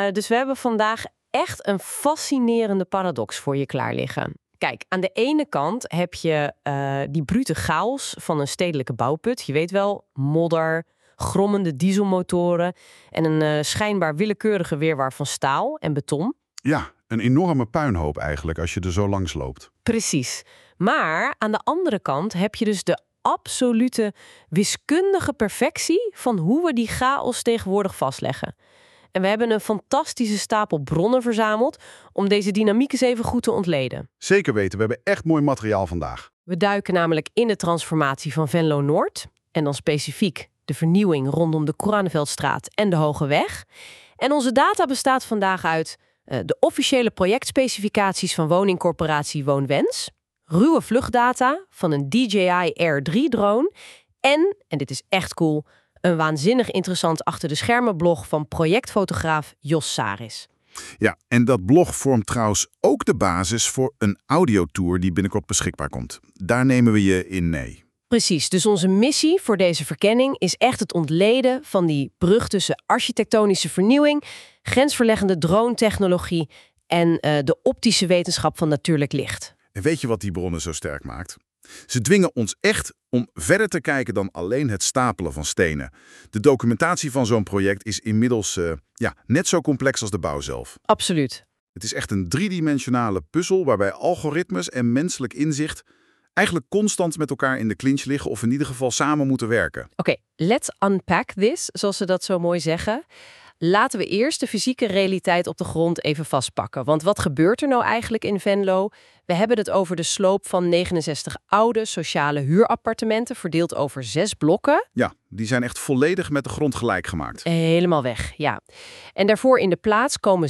Dus we hebben vandaag echt een fascinerende paradox voor je klaar liggen. Kijk, aan de ene kant heb je die brute chaos van een stedelijke bouwput. Je weet wel, modder, grommende dieselmotoren en een schijnbaar willekeurige wirwar van staal en beton. Ja, een enorme puinhoop eigenlijk als je er zo langs loopt. Precies. Maar aan de andere kant heb je dus de absolute wiskundige perfectie van hoe we die chaos tegenwoordig vastleggen. En we hebben een fantastische stapel bronnen verzameld om deze dynamiek eens even goed te ontleden. Zeker weten, we hebben echt mooi materiaal vandaag. We duiken namelijk in de transformatie van Venlo Noord en dan specifiek de vernieuwing rondom de Coranveldstraat en de Hoge Weg. En onze data bestaat vandaag uit de officiële projectspecificaties van woningcorporatie Woonwens, ruwe vluchtdata van een DJI Air 3-drone en dit is echt cool, een waanzinnig interessant achter de schermen blog van projectfotograaf Jos Saris. Ja, en dat blog vormt trouwens ook de basis voor een audiotour die binnenkort beschikbaar komt. Daar nemen we je in mee. Precies, dus onze missie voor deze verkenning is echt het ontleden van die brug tussen architectonische vernieuwing, grensverleggende drone-technologie en de optische wetenschap van natuurlijk licht. En weet je wat die bronnen zo sterk maakt? Ze dwingen ons echt om verder te kijken dan alleen het stapelen van stenen. De documentatie van zo'n project is inmiddels net zo complex als de bouw zelf. Absoluut. Het is echt een driedimensionale puzzel waarbij algoritmes en menselijk inzicht eigenlijk constant met elkaar in de clinch liggen of in ieder geval samen moeten werken. Oké, let's unpack this, zoals ze dat zo mooi zeggen. Laten we eerst de fysieke realiteit op de grond even vastpakken. Want wat gebeurt er nou eigenlijk in Venlo? We hebben het over de sloop van 69 oude sociale huurappartementen verdeeld over 6 blokken. Ja, die zijn echt volledig met de grond gelijk gemaakt. Helemaal weg, ja. En daarvoor in de plaats komen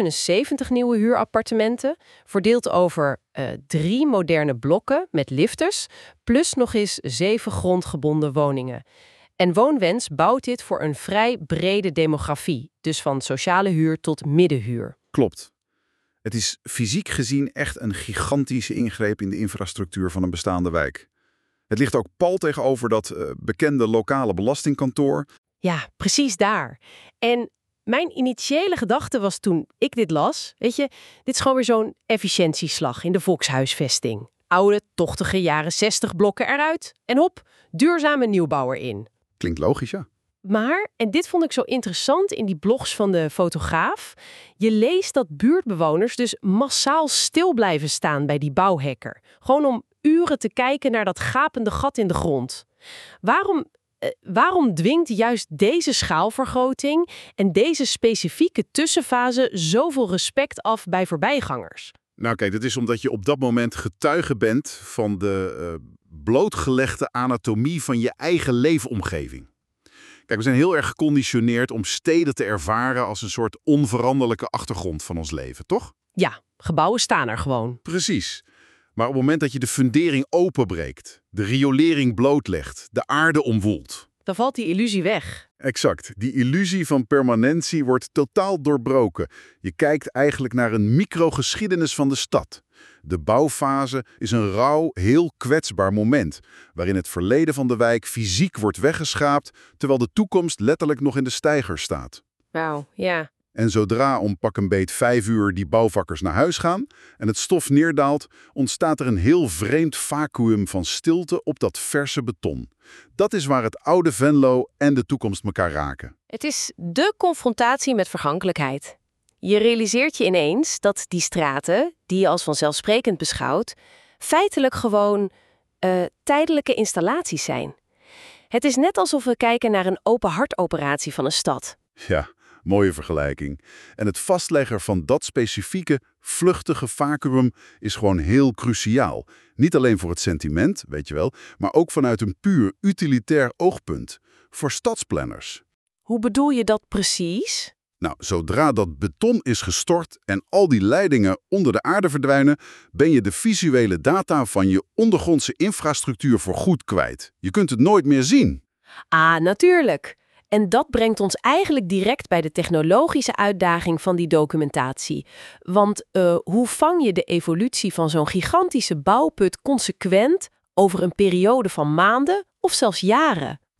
77 nieuwe huurappartementen, verdeeld over 3 moderne blokken met lifters, plus nog eens 7 grondgebonden woningen. En Woonwens bouwt dit voor een vrij brede demografie, dus van sociale huur tot middenhuur. Klopt. Het is fysiek gezien echt een gigantische ingreep in de infrastructuur van een bestaande wijk. Het ligt ook pal tegenover dat bekende lokale belastingkantoor. Ja, precies daar. En mijn initiële gedachte was toen ik dit las, weet je, dit is gewoon weer zo'n efficiëntieslag in de volkshuisvesting. Oude, tochtige jaren 60 blokken eruit en hop, duurzame nieuwbouw erin. Klinkt logisch, ja. Maar, en dit vond ik zo interessant in die blogs van de fotograaf, je leest dat buurtbewoners dus massaal stil blijven staan bij die bouwhekker. Gewoon om uren te kijken naar dat gapende gat in de grond. Waarom dwingt juist deze schaalvergroting en deze specifieke tussenfase zoveel respect af bij voorbijgangers? Nou kijk, dat is omdat je op dat moment getuige bent van de blootgelegde anatomie van je eigen leefomgeving. Kijk, we zijn heel erg geconditioneerd om steden te ervaren als een soort onveranderlijke achtergrond van ons leven, toch? Ja, gebouwen staan er gewoon. Precies. Maar op het moment dat je de fundering openbreekt, de riolering blootlegt, de aarde omwoelt. Dan valt die illusie weg. Exact. Die illusie van permanentie wordt totaal doorbroken. Je kijkt eigenlijk naar een microgeschiedenis van de stad. De bouwfase is een rauw, heel kwetsbaar moment, waarin het verleden van de wijk fysiek wordt weggeschaapt, terwijl de toekomst letterlijk nog in de steiger staat. Wauw, ja. En zodra om pak een beet 5 uur die bouwvakkers naar huis gaan en het stof neerdaalt, ontstaat er een heel vreemd vacuüm van stilte op dat verse beton. Dat is waar het oude Venlo en de toekomst elkaar raken. Het is dé confrontatie met vergankelijkheid. Je realiseert je ineens dat die straten, die je als vanzelfsprekend beschouwt, feitelijk gewoon tijdelijke installaties zijn. Het is net alsof we kijken naar een open hartoperatie van een stad. Ja, mooie vergelijking. En het vastleggen van dat specifieke, vluchtige vacuüm is gewoon heel cruciaal. Niet alleen voor het sentiment, weet je wel, maar ook vanuit een puur utilitair oogpunt. Voor stadsplanners. Hoe bedoel je dat precies? Nou, zodra dat beton is gestort en al die leidingen onder de aarde verdwijnen, ben je de visuele data van je ondergrondse infrastructuur voorgoed kwijt. Je kunt het nooit meer zien. Ah, natuurlijk. En dat brengt ons eigenlijk direct bij de technologische uitdaging van die documentatie. Want hoe vang je de evolutie van zo'n gigantische bouwput consequent over een periode van maanden of zelfs jaren?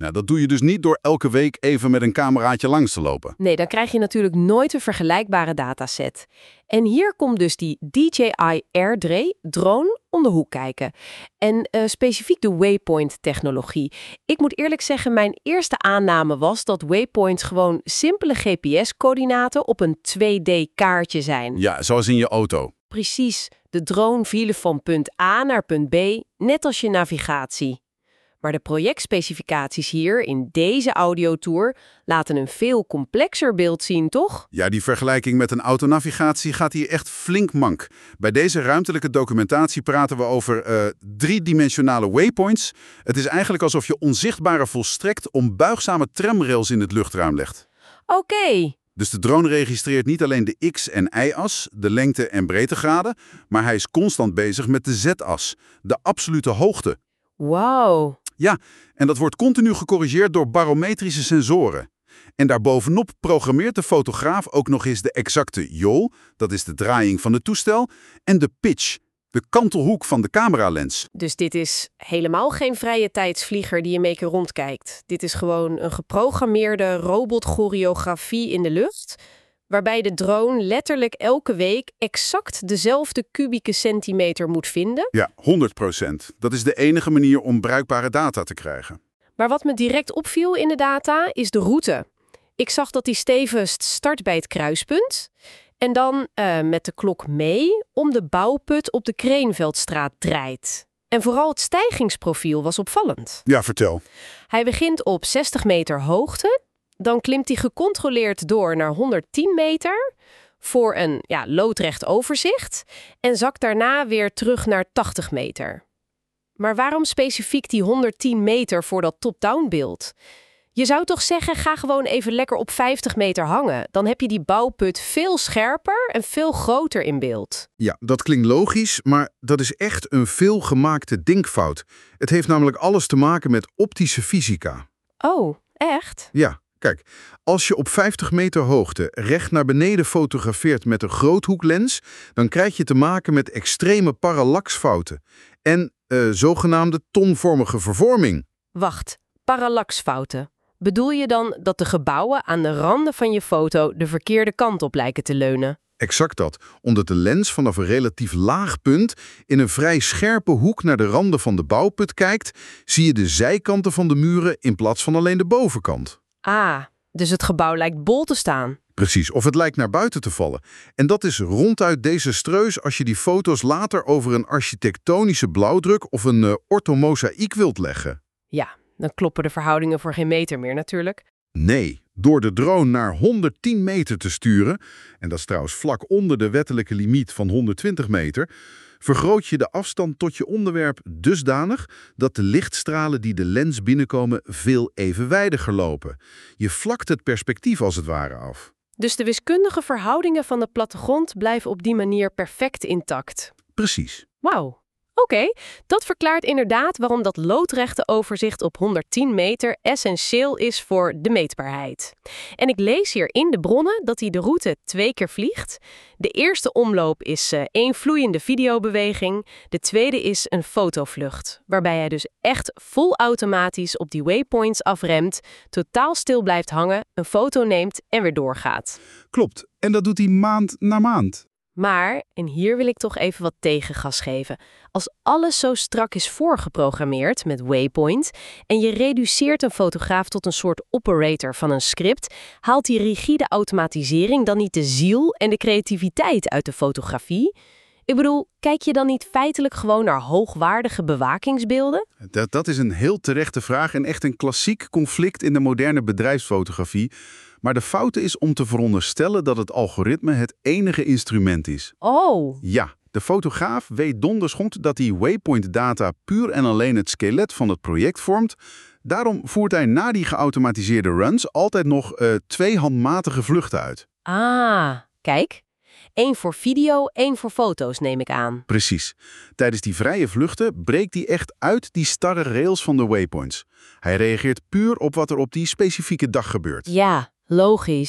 Nou, dat doe je dus niet door elke week even met een cameraatje langs te lopen. Nee, dan krijg je natuurlijk nooit een vergelijkbare dataset. En hier komt dus die DJI Air drone om de hoek kijken. En specifiek de Waypoint-technologie. Ik moet eerlijk zeggen, mijn eerste aanname was dat Waypoints gewoon simpele GPS-coördinaten op een 2D-kaartje zijn. Ja, zoals in je auto. Precies, de drone vielen van punt A naar punt B, net als je navigatie. Maar de projectspecificaties hier in deze audiotour laten een veel complexer beeld zien, toch? Ja, die vergelijking met een autonavigatie gaat hier echt flink mank. Bij deze ruimtelijke documentatie praten we over driedimensionale waypoints. Het is eigenlijk alsof je onzichtbare volstrekt onbuigzame tramrails in het luchtruim legt. Oké. Dus de drone registreert niet alleen de x- en y-as, de lengte- en breedtegraden, maar hij is constant bezig met de z-as, de absolute hoogte. Wauw. Ja, en dat wordt continu gecorrigeerd door barometrische sensoren. En daarbovenop programmeert de fotograaf ook nog eens de exacte yaw, dat is de draaiing van het toestel, en de pitch, de kantelhoek van de cameralens. Dus dit is helemaal geen vrije tijdsvlieger die een beetje rondkijkt. Dit is gewoon een geprogrammeerde robotchoreografie in de lucht, waarbij de drone letterlijk elke week exact dezelfde kubieke centimeter moet vinden. Ja, 100%. Dat is de enige manier om bruikbare data te krijgen. Maar wat me direct opviel in de data is de route. Ik zag dat die stevast start bij het kruispunt en dan met de klok mee om de bouwput op de Kreenveldstraat draait. En vooral het stijgingsprofiel was opvallend. Ja, vertel. Hij begint op 60 meter hoogte, dan klimt hij gecontroleerd door naar 110 meter voor een loodrecht overzicht en zakt daarna weer terug naar 80 meter. Maar waarom specifiek die 110 meter voor dat top-down beeld? Je zou toch zeggen, ga gewoon even lekker op 50 meter hangen. Dan heb je die bouwput veel scherper en veel groter in beeld. Ja, dat klinkt logisch, maar dat is echt een veelgemaakte denkfout. Het heeft namelijk alles te maken met optische fysica. Oh, echt? Ja, kijk, als je op 50 meter hoogte recht naar beneden fotografeert met een groothoeklens, dan krijg je te maken met extreme parallaxfouten en zogenaamde tonvormige vervorming. Wacht, parallaxfouten. Bedoel je dan dat de gebouwen aan de randen van je foto de verkeerde kant op lijken te leunen? Exact dat, omdat de lens vanaf een relatief laag punt in een vrij scherpe hoek naar de randen van de bouwput kijkt, zie je de zijkanten van de muren in plaats van alleen de bovenkant. Ah, dus het gebouw lijkt bol te staan. Precies, of het lijkt naar buiten te vallen. En dat is ronduit desastreus als je die foto's later over een architectonische blauwdruk of een orthomosaïek wilt leggen. Ja, dan kloppen de verhoudingen voor geen meter meer natuurlijk. Nee, door de drone naar 110 meter te sturen, en dat is trouwens vlak onder de wettelijke limiet van 120 meter, vergroot je de afstand tot je onderwerp dusdanig dat de lichtstralen die de lens binnenkomen veel evenwijdiger lopen. Je vlakt het perspectief als het ware af. Dus de wiskundige verhoudingen van de plattegrond blijven op die manier perfect intact. Precies. Wauw. Oké, dat verklaart inderdaad waarom dat loodrechte overzicht op 110 meter essentieel is voor de meetbaarheid. En ik lees hier in de bronnen dat hij de route 2 keer vliegt. De eerste omloop is 1 vloeiende videobeweging. De tweede is een fotovlucht, waarbij hij dus echt vol automatisch op die waypoints afremt, totaal stil blijft hangen, een foto neemt en weer doorgaat. Klopt. En dat doet hij maand na maand. Maar, en hier wil ik toch even wat tegengas geven, als alles zo strak is voorgeprogrammeerd met Waypoint en je reduceert een fotograaf tot een soort operator van een script, haalt die rigide automatisering dan niet de ziel en de creativiteit uit de fotografie? Ik bedoel, kijk je dan niet feitelijk gewoon naar hoogwaardige bewakingsbeelden? Dat is een heel terechte vraag en echt een klassiek conflict in de moderne bedrijfsfotografie. Maar de fout is om te veronderstellen dat het algoritme het enige instrument is. Oh. Ja, de fotograaf weet donders goed dat die waypoint-data puur en alleen het skelet van het project vormt. Daarom voert hij na die geautomatiseerde runs altijd nog 2 handmatige vluchten uit. Ah, kijk. 1 voor video, 1 voor foto's neem ik aan. Precies. Tijdens die vrije vluchten breekt hij echt uit die starre rails van de waypoints. Hij reageert puur op wat er op die specifieke dag gebeurt. Ja, logisch.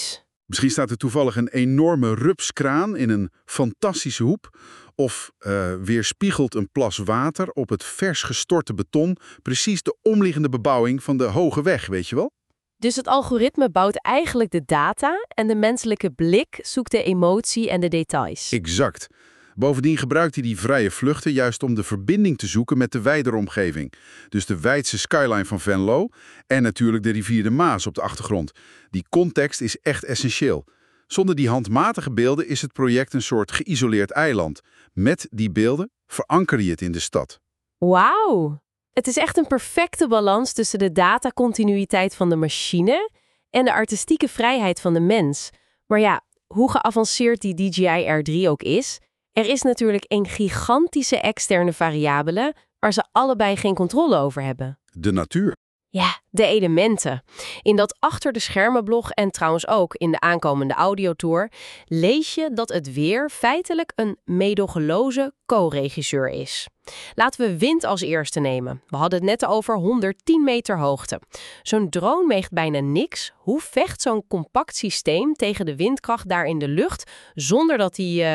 Misschien staat er toevallig een enorme rupskraan in een fantastische hoep. Of weerspiegelt een plas water op het vers gestorte beton precies de omliggende bebouwing van de hoge weg, weet je wel? Dus het algoritme bouwt eigenlijk de data en de menselijke blik zoekt de emotie en de details. Exact. Bovendien gebruikt hij die vrije vluchten juist om de verbinding te zoeken met de wijdere omgeving. Dus de wijdse skyline van Venlo en natuurlijk de rivier de Maas op de achtergrond. Die context is echt essentieel. Zonder die handmatige beelden is het project een soort geïsoleerd eiland. Met die beelden veranker je het in de stad. Wauw! Het is echt een perfecte balans tussen de datacontinuïteit van de machine en de artistieke vrijheid van de mens. Maar ja, hoe geavanceerd die DJI R3 ook is, er is natuurlijk een gigantische externe variabele waar ze allebei geen controle over hebben. De natuur. Ja, de elementen. In dat achter de schermen blog en trouwens ook in de aankomende audiotour lees je dat het weer feitelijk een meedogenloze co-regisseur is. Laten we wind als eerste nemen. We hadden het net over 110 meter hoogte. Zo'n drone weegt bijna niks. Hoe vecht zo'n compact systeem tegen de windkracht daar in de lucht zonder dat die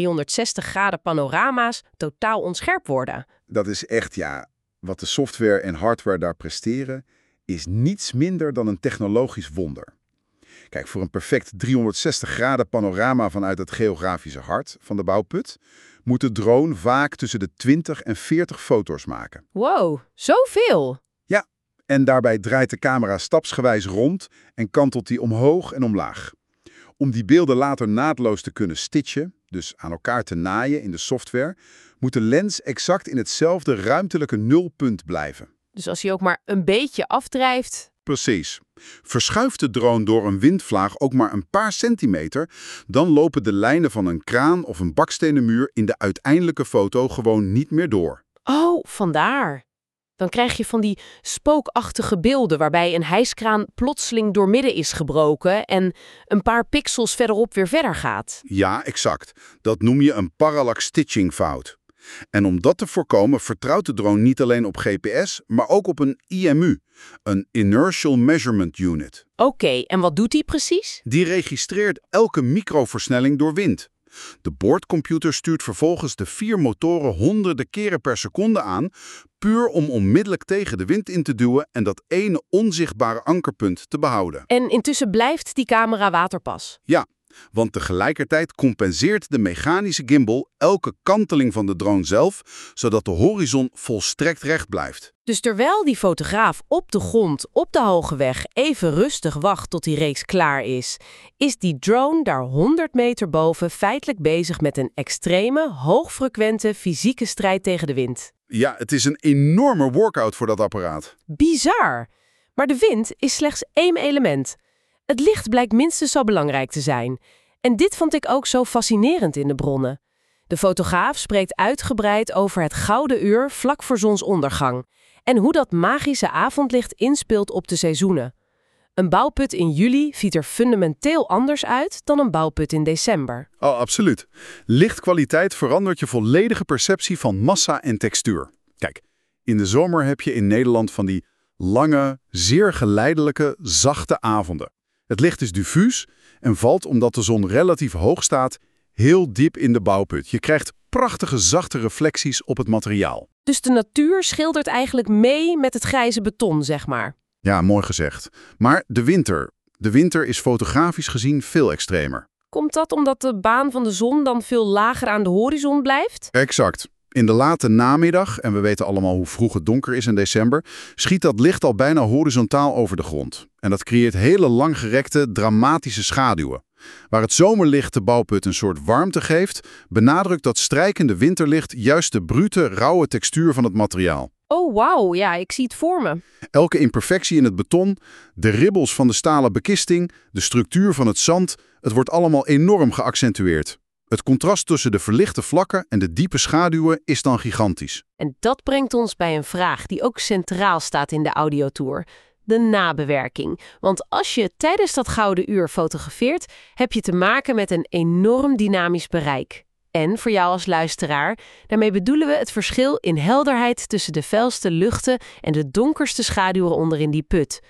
360 graden panorama's totaal onscherp worden? Dat is echt, wat de software en hardware daar presteren, is niets minder dan een technologisch wonder. Kijk, voor een perfect 360 graden panorama vanuit het geografische hart van de bouwput moet de drone vaak tussen de 20 en 40 foto's maken. Wow, zoveel! Ja, en daarbij draait de camera stapsgewijs rond en kantelt die omhoog en omlaag. Om die beelden later naadloos te kunnen stitchen, dus aan elkaar te naaien in de software, moet de lens exact in hetzelfde ruimtelijke nulpunt blijven. Dus als hij ook maar een beetje afdrijft... Precies. Verschuift de drone door een windvlaag ook maar een paar centimeter, dan lopen de lijnen van een kraan of een bakstenen muur in de uiteindelijke foto gewoon niet meer door. Oh, vandaar. Dan krijg je van die spookachtige beelden waarbij een hijskraan plotseling doormidden is gebroken en een paar pixels verderop weer verder gaat. Ja, exact. Dat noem je een parallax stitching fout. En om dat te voorkomen vertrouwt de drone niet alleen op GPS, maar ook op een IMU, een Inertial Measurement Unit. Oké, en wat doet die precies? Die registreert elke microversnelling door wind. De boordcomputer stuurt vervolgens de 4 motoren honderden keren per seconde aan, puur om onmiddellijk tegen de wind in te duwen en dat ene onzichtbare ankerpunt te behouden. En intussen blijft die camera waterpas. Ja, want tegelijkertijd compenseert de mechanische gimbal elke kanteling van de drone zelf, zodat de horizon volstrekt recht blijft. Dus terwijl die fotograaf op de grond, op de hoge weg, even rustig wacht tot die reeks klaar is die drone daar 100 meter boven feitelijk bezig met een extreme, hoogfrequente fysieke strijd tegen de wind. Ja, het is een enorme workout voor dat apparaat. Bizar! Maar de wind is slechts één element. Het licht blijkt minstens zo belangrijk te zijn. En dit vond ik ook zo fascinerend in de bronnen. De fotograaf spreekt uitgebreid over het gouden uur vlak voor zonsondergang en hoe dat magische avondlicht inspeelt op de seizoenen. Een bouwput in juli ziet er fundamenteel anders uit dan een bouwput in december. Oh, absoluut. Lichtkwaliteit verandert je volledige perceptie van massa en textuur. Kijk, in de zomer heb je in Nederland van die lange, zeer geleidelijke, zachte avonden. Het licht is diffuus en valt, omdat de zon relatief hoog staat, heel diep in de bouwput. Je krijgt prachtige, zachte reflecties op het materiaal. Dus de natuur schildert eigenlijk mee met het grijze beton, zeg maar. Ja, mooi gezegd. Maar de winter is fotografisch gezien veel extremer. Komt dat omdat de baan van de zon dan veel lager aan de horizon blijft? Exact. In de late namiddag, en we weten allemaal hoe vroeg het donker is in december, schiet dat licht al bijna horizontaal over de grond. En dat creëert hele langgerekte, dramatische schaduwen. Waar het zomerlicht de bouwput een soort warmte geeft, benadrukt dat strijkende winterlicht juist de brute, rauwe textuur van het materiaal. Oh, wauw, ja, ik zie het voor me. Elke imperfectie in het beton, de ribbels van de stalen bekisting, de structuur van het zand, het wordt allemaal enorm geaccentueerd. Het contrast tussen de verlichte vlakken en de diepe schaduwen is dan gigantisch. En dat brengt ons bij een vraag die ook centraal staat in de audiotour. De nabewerking. Want als je tijdens dat gouden uur fotografeert, heb je te maken met een enorm dynamisch bereik. En voor jou als luisteraar, daarmee bedoelen we het verschil in helderheid tussen de felste luchten en de donkerste schaduwen onderin die put.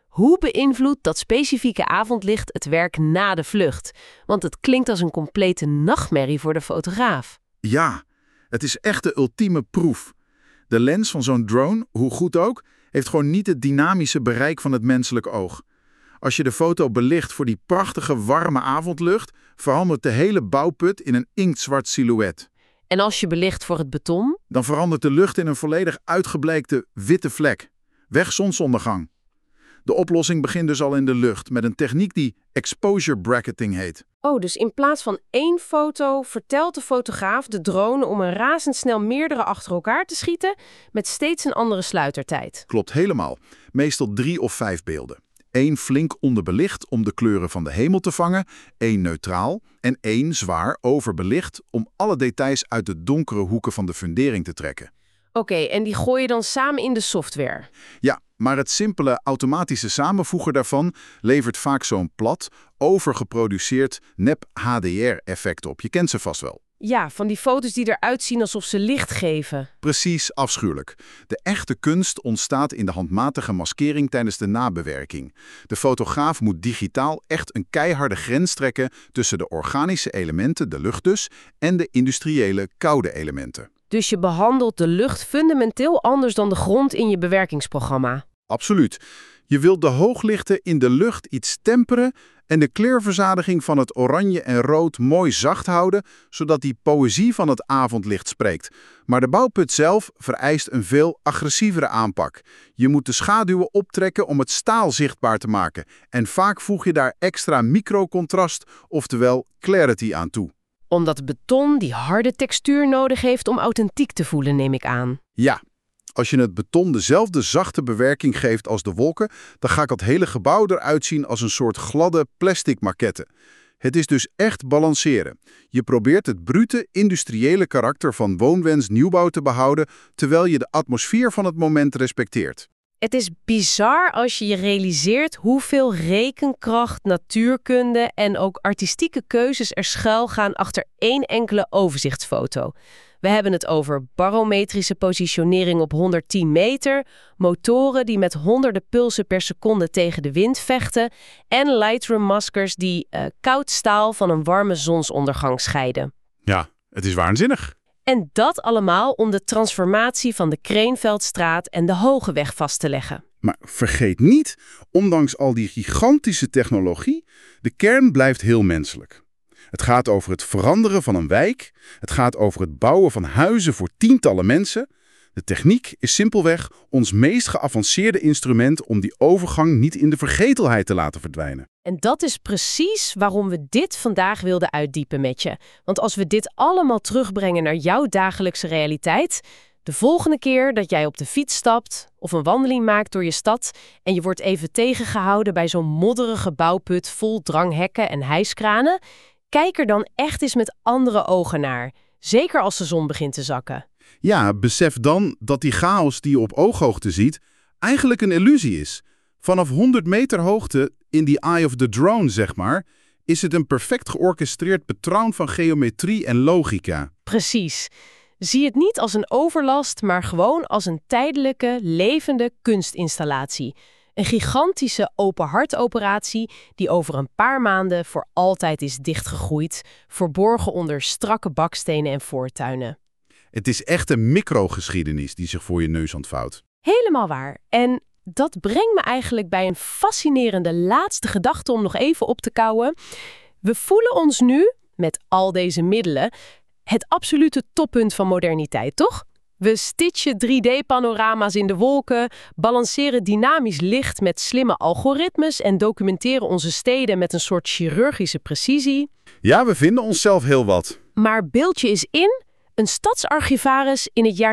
Hoe beïnvloedt dat specifieke avondlicht het werk na de vlucht? Want het klinkt als een complete nachtmerrie voor de fotograaf. Ja, het is echt de ultieme proef. De lens van zo'n drone, hoe goed ook, heeft gewoon niet het dynamische bereik van het menselijk oog. Als je de foto belicht voor die prachtige warme avondlucht, verandert de hele bouwput in een inktzwart silhouet. En als je belicht voor het beton? Dan verandert de lucht in een volledig uitgebleekte witte vlek. Weg zonsondergang. De oplossing begint dus al in de lucht met een techniek die exposure bracketing heet. Oh, dus in plaats van 1 foto vertelt de fotograaf de drone om een razendsnel meerdere achter elkaar te schieten met steeds een andere sluitertijd. Klopt helemaal. Meestal 3 of 5 beelden. 1 flink onderbelicht om de kleuren van de hemel te vangen, 1 neutraal en 1 zwaar overbelicht om alle details uit de donkere hoeken van de fundering te trekken. Oké, en die gooi je dan samen in de software? Ja, maar het simpele automatische samenvoegen daarvan levert vaak zo'n plat, overgeproduceerd nep HDR-effect op. Je kent ze vast wel. Ja, van die foto's die eruit zien alsof ze licht geven. Precies, afschuwelijk. De echte kunst ontstaat in de handmatige maskering tijdens de nabewerking. De fotograaf moet digitaal echt een keiharde grens trekken tussen de organische elementen, de lucht dus, en de industriële koude elementen. Dus je behandelt de lucht fundamenteel anders dan de grond in je bewerkingsprogramma. Absoluut. Je wilt de hooglichten in de lucht iets temperen en de kleurverzadiging van het oranje en rood mooi zacht houden, zodat die poëzie van het avondlicht spreekt. Maar de bouwput zelf vereist een veel agressievere aanpak. Je moet de schaduwen optrekken om het staal zichtbaar te maken. En vaak voeg je daar extra microcontrast, oftewel clarity aan toe. Omdat het beton die harde textuur nodig heeft om authentiek te voelen, neem ik aan. Ja. Als je het beton dezelfde zachte bewerking geeft als de wolken, dan gaat het hele gebouw eruit zien als een soort gladde plastic maquette. Het is dus echt balanceren. Je probeert het brute, industriële karakter van woonwens-nieuwbouw te behouden, terwijl je de atmosfeer van het moment respecteert. Het is bizar als je je realiseert hoeveel rekenkracht, natuurkunde en ook artistieke keuzes er schuil gaan achter één enkele overzichtsfoto. We hebben het over barometrische positionering op 110 meter, motoren die met honderden pulsen per seconde tegen de wind vechten en Lightroom-maskers die koud staal van een warme zonsondergang scheiden. Ja, het is waanzinnig. En dat allemaal om de transformatie van de Kreenveldstraat en de Hogeweg vast te leggen. Maar vergeet niet, ondanks al die gigantische technologie, de kern blijft heel menselijk. Het gaat over het veranderen van een wijk. Het gaat over het bouwen van huizen voor tientallen mensen. De techniek is simpelweg ons meest geavanceerde instrument om die overgang niet in de vergetelheid te laten verdwijnen. En dat is precies waarom we dit vandaag wilden uitdiepen met je. Want als we dit allemaal terugbrengen naar jouw dagelijkse realiteit, de volgende keer dat jij op de fiets stapt of een wandeling maakt door je stad en je wordt even tegengehouden bij zo'n modderige bouwput vol dranghekken en hijskranen, kijk er dan echt eens met andere ogen naar. Zeker als de zon begint te zakken. Ja, besef dan dat die chaos die je op ooghoogte ziet eigenlijk een illusie is. Vanaf 100 meter hoogte, in die eye of the drone zeg maar, is het een perfect georchestreerd patroon van geometrie en logica. Precies. Zie het niet als een overlast, maar gewoon als een tijdelijke, levende kunstinstallatie. Een gigantische openhartoperatie die over een paar maanden voor altijd is dichtgegroeid, verborgen onder strakke bakstenen en voortuinen. Het is echt een microgeschiedenis die zich voor je neus ontvouwt. Helemaal waar. En dat brengt me eigenlijk bij een fascinerende laatste gedachte om nog even op te kouwen. We voelen ons nu, met al deze middelen, het absolute toppunt van moderniteit, toch? We stitchen 3D-panorama's in de wolken, balanceren dynamisch licht met slimme algoritmes en documenteren onze steden met een soort chirurgische precisie. Ja, we vinden onszelf heel wat. Maar beeld je eens in, een stadsarchivaris in het jaar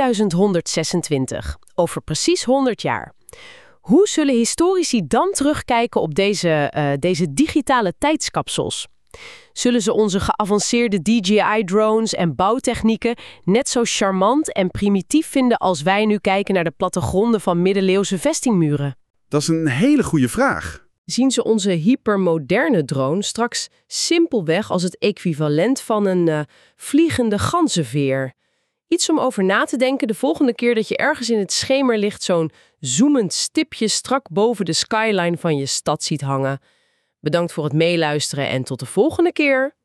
2126, over precies 100 jaar. Hoe zullen historici dan terugkijken op deze digitale tijdskapsels? Zullen ze onze geavanceerde DJI-drones en bouwtechnieken net zo charmant en primitief vinden als wij nu kijken naar de plattegronden van middeleeuwse vestingmuren? Dat is een hele goede vraag. Zien ze onze hypermoderne drone straks simpelweg als het equivalent van een vliegende ganzenveer? Iets om over na te denken de volgende keer dat je ergens in het schemerlicht zo'n zoemend stipje strak boven de skyline van je stad ziet hangen. Bedankt voor het meeluisteren en tot de volgende keer.